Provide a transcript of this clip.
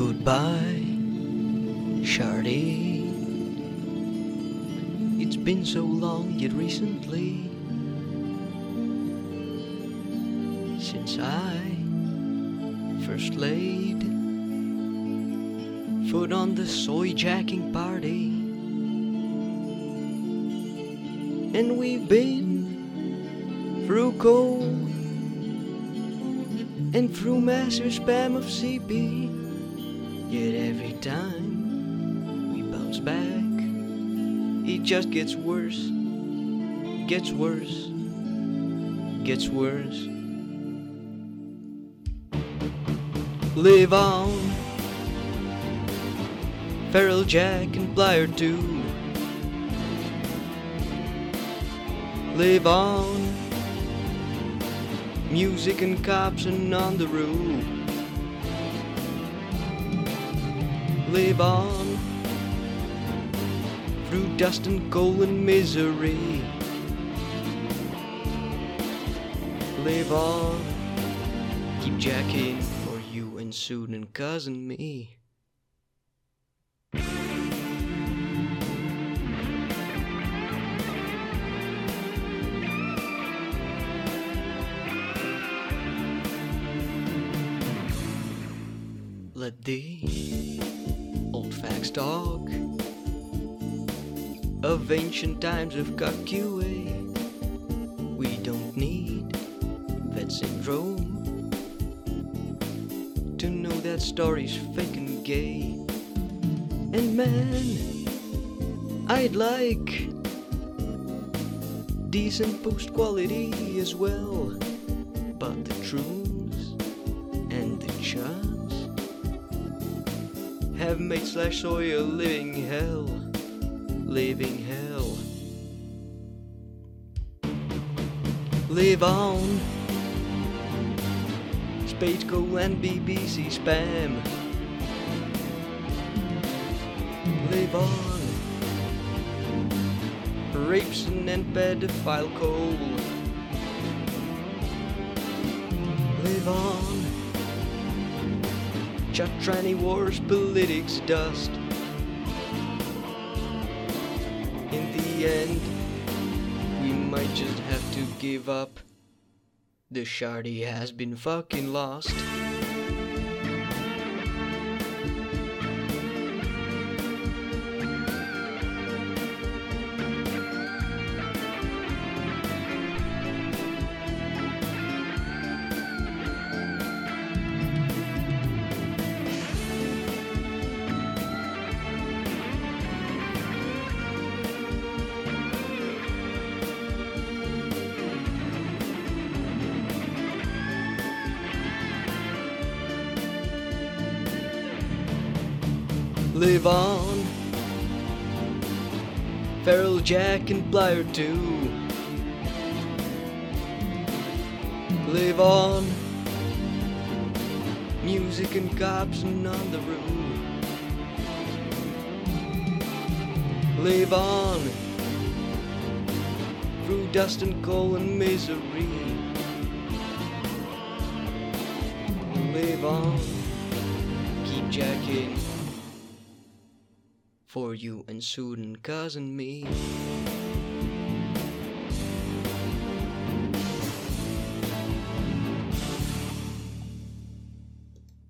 Goodbye, Shardy. It's been so long yet recently since I first laid foot on the soy jacking party. And we've been through coal and through massive spam of CP. Yet every time we bounce back, it just gets worse, gets worse, gets worse. Live on, Feral Jack and Plier 2. Live on, music and cops and on the roof. Live on, through dust and coal and misery. Live on, keep jacking for you and Soon and cousin me. Let the old facts talk of ancient times of QA. We don't need vet syndrome to know that story's fake and gay. And man, I'd like decent post quality as well, but the truths and the charms have made /soy a living hell, living hell. Live on, Space Coal and BBC spam. Live on, rapes and pedophile coal. Live on, tranny wars, politics dust. In the end, we might just have to give up. The Shardy has been fucking lost. Live on, Feral Jack and Plier 2. Live on, music and cops and on the roof. Live on, through dust and coal and misery. Live on, keep jacking for you and Soon and cousin me.